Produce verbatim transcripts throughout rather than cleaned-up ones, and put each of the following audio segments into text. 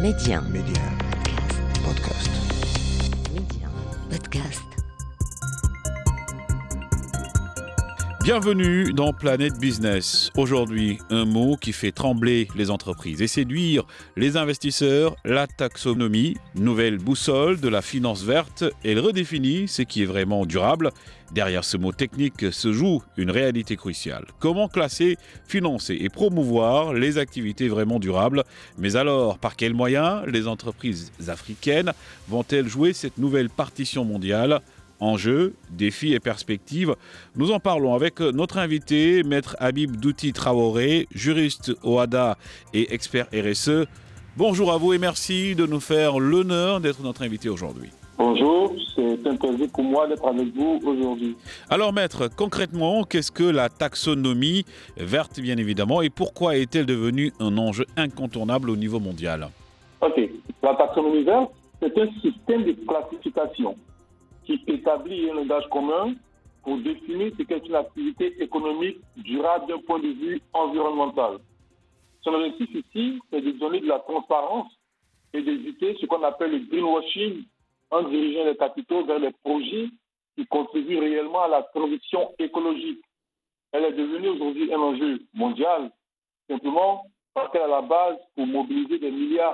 Média. Média. Podcast. Média. Podcast. Bienvenue dans Planète Business. Aujourd'hui, un mot qui fait trembler les entreprises et séduire les investisseurs, la taxonomie, nouvelle boussole de la finance verte. Elle redéfinit ce qui est vraiment durable. Derrière ce mot technique se joue une réalité cruciale. Comment classer, financer et promouvoir les activités vraiment durables? Mais alors, par quels moyens les entreprises africaines vont-elles jouer cette nouvelle partition mondiale? Enjeux, défis et perspectives. Nous en parlons avec notre invité, Maître Habib Douti Traoré, juriste au H A D A et expert R S E. Bonjour à vous et merci de nous faire l'honneur d'être notre invité aujourd'hui. Bonjour, c'est un plaisir pour moi d'être avec vous aujourd'hui. Alors Maître, concrètement, qu'est-ce que la taxonomie verte bien évidemment et pourquoi est-elle devenue un enjeu incontournable au niveau mondial? Ok, la taxonomie verte, c'est un système de classification qui établit un langage commun pour définir ce qu'est une activité économique durable d'un point de vue environnemental. Son objectif ici, c'est de donner de la transparence et d'éviter ce qu'on appelle le greenwashing en dirigeant les capitaux vers les projets qui contribuent réellement à la transition écologique. Elle est devenue aujourd'hui un enjeu mondial, simplement parce qu'elle est à la base pour mobiliser des milliards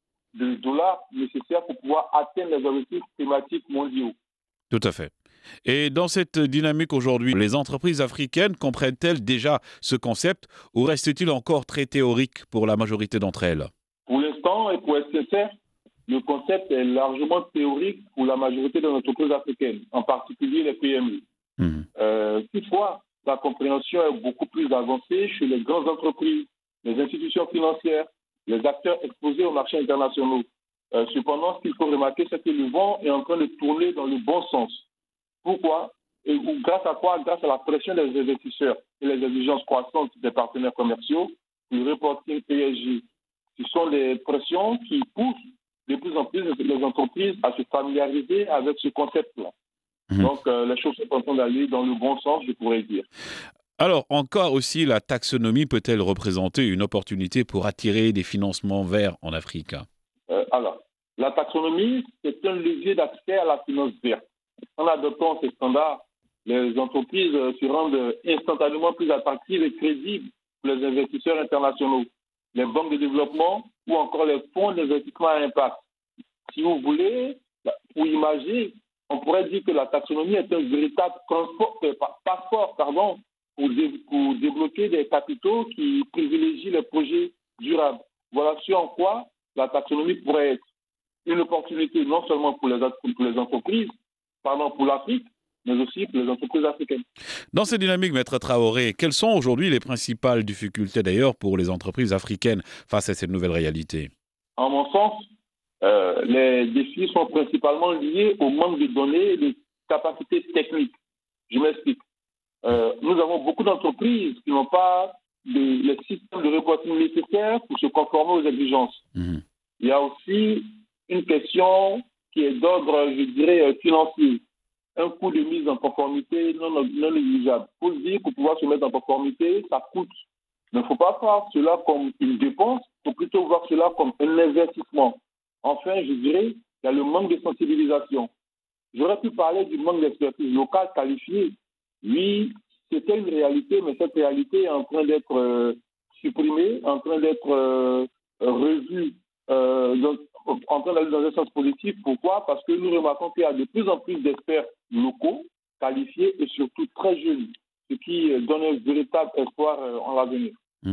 de dollars nécessaires pour pouvoir atteindre les objectifs climatiques mondiaux. Tout à fait. Et dans cette dynamique aujourd'hui, les entreprises africaines comprennent-elles déjà ce concept ou reste-t-il encore très théorique pour la majorité d'entre elles? Pour l'instant, et pour être sincère, le concept est largement théorique pour la majorité des entreprises africaines, en particulier les P M E. Mmh. Euh, toutefois, la compréhension est beaucoup plus avancée chez les grandes entreprises, les institutions financières, les acteurs exposés aux marchés internationaux. Euh, cependant, ce qu'il faut remarquer, c'est que le vent est en train de tourner dans le bon sens. Pourquoi? Et grâce à quoi? Grâce à la pression des investisseurs et les exigences croissantes des partenaires commerciaux, le reporting E S G. Ce sont des pressions qui poussent de plus en plus les entreprises à se familiariser avec ce concept-là. Mmh. Donc, euh, les choses sont en train d'aller dans le bon sens, je pourrais dire. Alors, encore aussi, la taxonomie peut-elle représenter une opportunité pour attirer des financements verts en Afrique? euh, Alors, la taxonomie, c'est un levier d'accès à la finance verte. En adoptant ces standards, les entreprises se rendent instantanément plus attractives et crédibles pour les investisseurs internationaux, les banques de développement ou encore les fonds d'investissement à impact. Si vous voulez, pour imaginer, on pourrait dire que la taxonomie est un véritable transport, euh, passeport pardon, pour, dé, pour débloquer des capitaux qui privilégient les projets durables. Voilà ce en quoi la taxonomie pourrait être une opportunité non seulement pour les, pour les entreprises, pardon, pour l'Afrique, mais aussi pour les entreprises africaines. Dans cette dynamique, Maître Traoré, quelles sont aujourd'hui les principales difficultés d'ailleurs pour les entreprises africaines face à cette nouvelle réalité? En mon sens, euh, les défis sont principalement liés au manque de données et de capacités techniques. Je m'explique. Euh, nous avons beaucoup d'entreprises qui n'ont pas de, les systèmes de reporting nécessaires pour se conformer aux exigences. Mmh. Il y a aussi une question qui est d'ordre, je dirais, financier. Un coût de mise en conformité non, non négligeable. Il faut se dire, pour pouvoir se mettre en conformité, ça coûte. Mais il ne faut pas voir cela comme une dépense, il faut plutôt voir cela comme un investissement. Enfin, je dirais, il y a le manque de sensibilisation. J'aurais pu parler du manque d'expertise locale qualifiée. Oui, c'était une réalité, mais cette réalité est en train d'être euh, supprimée, en train d'être euh, revue. Euh, donc, en train d'aller dans un sens positif. Pourquoi? Parce que nous remarquons qu'il y a de plus en plus d'experts locaux, qualifiés et surtout très jeunes, ce qui donne un véritable espoir en l'avenir.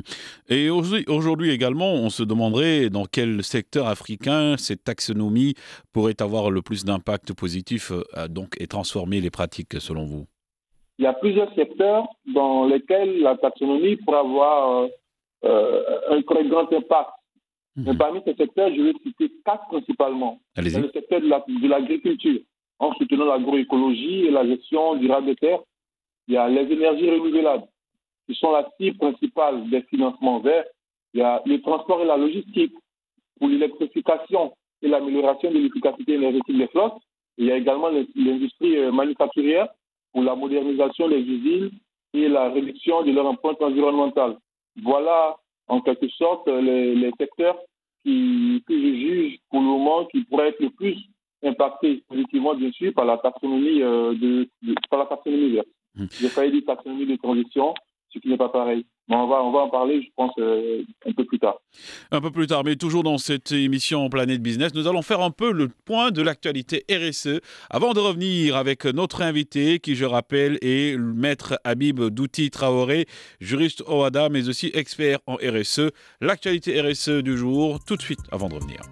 Et aujourd'hui également, on se demanderait dans quel secteur africain cette taxonomie pourrait avoir le plus d'impact positif donc, et transformer les pratiques selon vous? Il y a plusieurs secteurs dans lesquels la taxonomie pourrait avoir euh, un très grand impact. Mmh. Mais parmi ces secteurs, je vais citer quatre principalement. Allez-y. Dans le secteur de, la, de l'agriculture, en soutenant l'agroécologie et la gestion durable des terres. Il y a les énergies renouvelables, qui sont la cible principale des financements verts. Il y a le transport et la logistique, pour l'électrification et l'amélioration de l'efficacité énergétique des flottes. Il y a également l'industrie manufacturière, pour la modernisation des usines et la réduction de leur empreinte environnementale. Voilà en quelque sorte les, les secteurs qui, que je juge pour le moment qui pourrait être le plus impacté positivement, bien sûr, par la taxonomie, euh, de, de, par la taxonomie verte. Mmh. J'ai failli dire taxonomie de transition, ce qui n'est pas pareil. Mais on va, on va en parler, je pense, euh, un peu plus tard. Un peu plus tard, mais toujours dans cette émission Planète Business, nous allons faire un peu le point de l'actualité R S E avant de revenir avec notre invité qui, je rappelle, est le maître Habib Douti Traoré, juriste O A D A, mais aussi expert en R S E. L'actualité R S E du jour, tout de suite avant de revenir.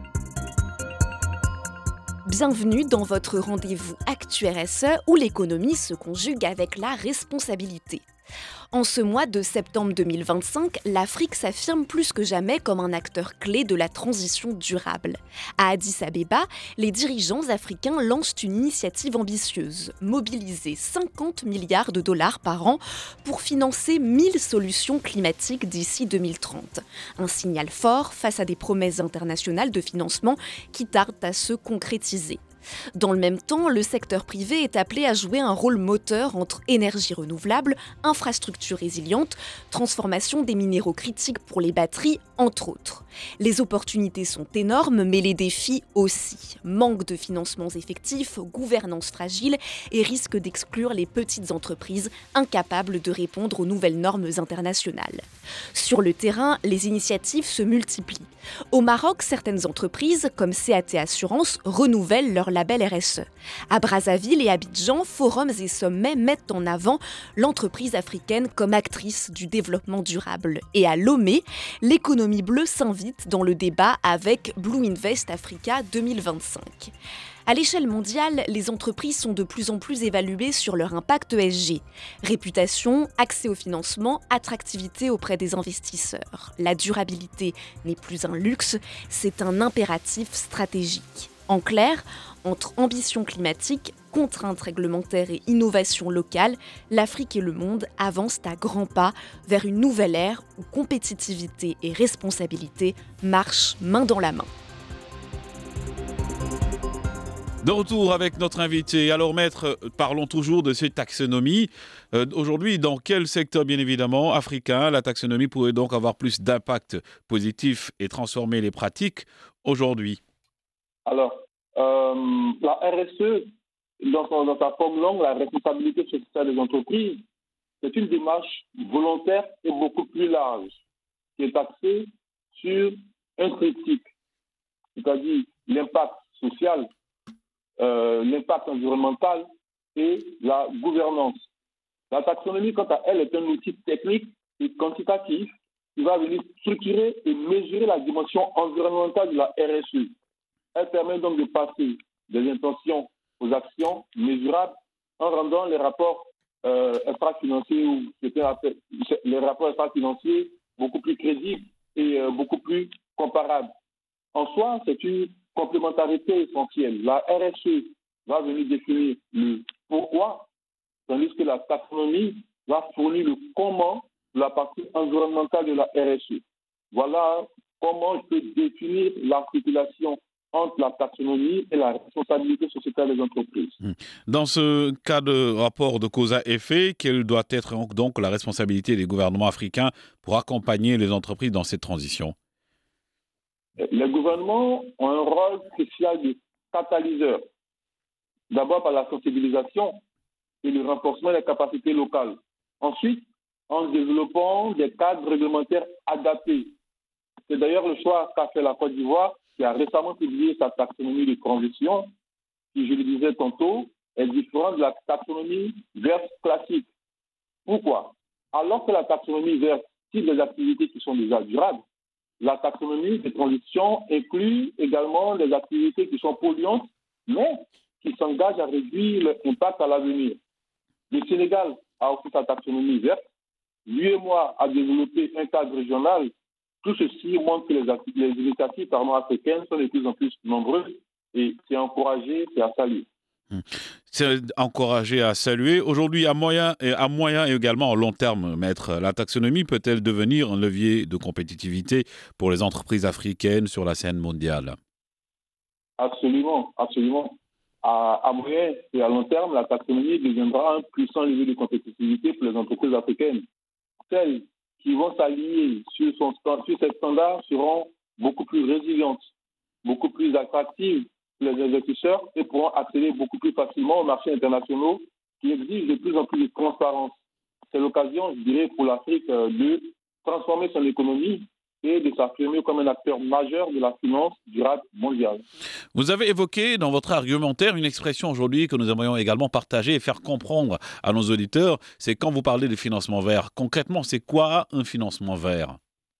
Bienvenue dans votre rendez-vous Actu R S E où l'économie se conjugue avec la responsabilité. En ce mois de septembre deux mille vingt-cinq, l'Afrique s'affirme plus que jamais comme un acteur clé de la transition durable. À Addis Abeba, les dirigeants africains lancent une initiative ambitieuse, mobiliser cinquante milliards de dollars par an pour financer mille solutions climatiques d'ici deux mille trente. Un signal fort face à des promesses internationales de financement qui tardent à se concrétiser. Dans le même temps, le secteur privé est appelé à jouer un rôle moteur entre énergie renouvelable, infrastructures résilientes, transformation des minéraux critiques pour les batteries, entre autres. Les opportunités sont énormes, mais les défis aussi. Manque de financements effectifs, gouvernance fragile et risque d'exclure les petites entreprises incapables de répondre aux nouvelles normes internationales. Sur le terrain, les initiatives se multiplient. Au Maroc, certaines entreprises, comme C A T Assurance, renouvellent leur label R S E. À Brazzaville et Abidjan, forums et sommets mettent en avant l'entreprise africaine comme actrice du développement durable. Et à Lomé, l'économie bleue s'invite dans le débat avec Blue Invest Africa deux mille vingt-cinq. À l'échelle mondiale, les entreprises sont de plus en plus évaluées sur leur impact E S G. Réputation, accès au financement, attractivité auprès des investisseurs. La durabilité n'est plus un luxe, c'est un impératif stratégique. En clair, entre ambition climatique, contraintes réglementaires et innovation locale, l'Afrique et le monde avancent à grands pas vers une nouvelle ère où compétitivité et responsabilité marchent main dans la main. De retour avec notre invité. Alors maître, parlons toujours de ces taxonomies. Euh, aujourd'hui, dans quel secteur bien évidemment africain la taxonomie pourrait donc avoir plus d'impact positif et transformer les pratiques aujourd'hui? Alors, euh, la R S E, dans, dans sa forme longue, la responsabilité sociale des entreprises, c'est une démarche volontaire et beaucoup plus large qui est axée sur un critique, c'est-à-dire l'impact social, Euh, l'impact environnemental et la gouvernance. La taxonomie, quant à elle, est un outil technique et quantitatif qui va venir structurer et mesurer la dimension environnementale de la R S E. Elle permet donc de passer des intentions aux actions mesurables en rendant les rapports euh, extra-financiers ou les rapports extra-financiers beaucoup plus crédibles et euh, beaucoup plus comparables. En soi, c'est une complémentarité essentielle. La R S E va venir définir le pourquoi, tandis que la taxonomie va fournir le comment de la partie environnementale de la R S E. Voilà comment je peux définir l'articulation entre la taxonomie et la responsabilité sociétale des entreprises. Dans ce cas de rapport de cause à effet, quelle doit être donc la responsabilité des gouvernements africains pour accompagner les entreprises dans cette transition? Les gouvernements ont un rôle crucial de catalyseur. D'abord par la sensibilisation et le renforcement des capacités locales. Ensuite, en développant des cadres réglementaires adaptés. C'est d'ailleurs le choix qu'a fait la Côte d'Ivoire, qui a récemment publié sa taxonomie de transition, qui, je le disais tantôt, est différente de la taxonomie verte classique. Pourquoi? Alors que la taxonomie verte cible des activités qui sont déjà durables, la taxonomie de transition inclut également des activités qui sont polluantes, mais qui s'engagent à réduire l'impact à l'avenir. Le Sénégal a aussi sa taxonomie verte. Lui et moi a développé un cadre régional. Tout ceci montre que les, les initiatives pardon, africaines sont de plus en plus nombreuses et c'est encouragé, c'est à saluer. C'est encouragé à saluer. Aujourd'hui, à moyen, et à moyen et également à long terme, maître, la taxonomie peut-elle devenir un levier de compétitivité pour les entreprises africaines sur la scène mondiale? Absolument, absolument. À, à moyen et à long terme, la taxonomie deviendra un puissant levier de compétitivité pour les entreprises africaines. Celles qui vont s'aligner sur, son, sur ces standards seront beaucoup plus résiliente, beaucoup plus attractive pour les investisseurs et pourront accéder beaucoup plus facilement aux marchés internationaux qui exigent de plus en plus de transparence. C'est l'occasion, je dirais, pour l'Afrique de transformer son économie et de s'affirmer comme un acteur majeur de la finance durable mondiale. Vous avez évoqué dans votre argumentaire une expression aujourd'hui que nous aimerions également partager et faire comprendre à nos auditeurs, c'est quand vous parlez de financement vert. Concrètement, c'est quoi un financement vert?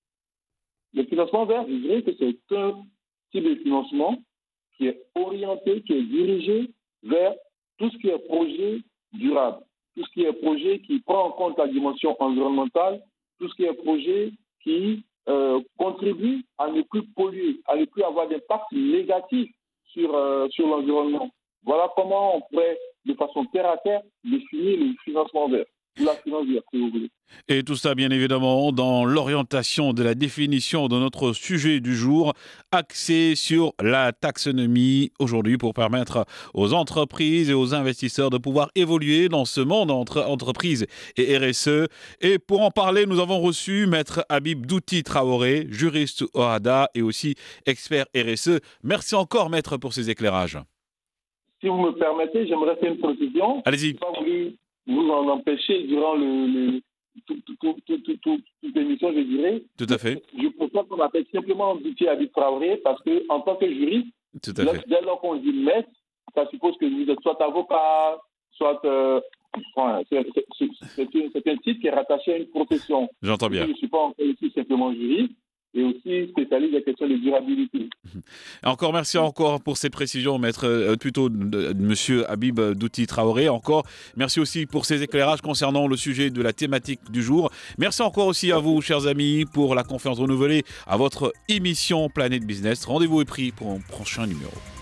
Le financement vert, je dirais que c'est un type de financement qui est orienté, qui est dirigé vers tout ce qui est projet durable, tout ce qui est projet qui prend en compte la dimension environnementale, tout ce qui est projet qui euh, contribue à ne plus polluer, à ne plus avoir d'impact négatif sur, euh, sur l'environnement. Voilà comment on pourrait, de façon terre à terre, définir le financement vert. La finance verte, si vous voulez. Et tout ça, bien évidemment, dans l'orientation de la définition de notre sujet du jour, axé sur la taxonomie aujourd'hui pour permettre aux entreprises et aux investisseurs de pouvoir évoluer dans ce monde entre entreprises et R S E. Et pour en parler, nous avons reçu Maître Habib Douti Traoré, juriste au O H A D A et aussi expert R S E. Merci encore, Maître, pour ces éclairages. Si vous me permettez, j'aimerais faire une précision. Allez-y. Vous en empêcher durant le, le, tout, tout, tout, tout, tout, tout, toute l'émission, je dirais. Tout à fait. Je préfère qu'on appelle simplement Douti Habib Traoré parce qu'en tant que juriste, tout à fait. Dès lors qu'on dit maître, ça suppose que vous êtes soit avocat, soit... Euh, enfin, c'est, c'est, c'est, c'est, une, c'est un titre qui est rattaché à une profession. J'entends bien. Je ne suis pas encore ici simplement juriste. Et aussi spécialiste des questions de durabilité. Encore merci encore pour ces précisions, maître, euh, plutôt euh, monsieur Habib Douti Traoré. Encore merci aussi pour ces éclairages concernant le sujet de la thématique du jour. Merci encore aussi à vous, chers amis, pour la confiance renouvelée à votre émission Planète Business. Rendez-vous est pris pour un prochain numéro.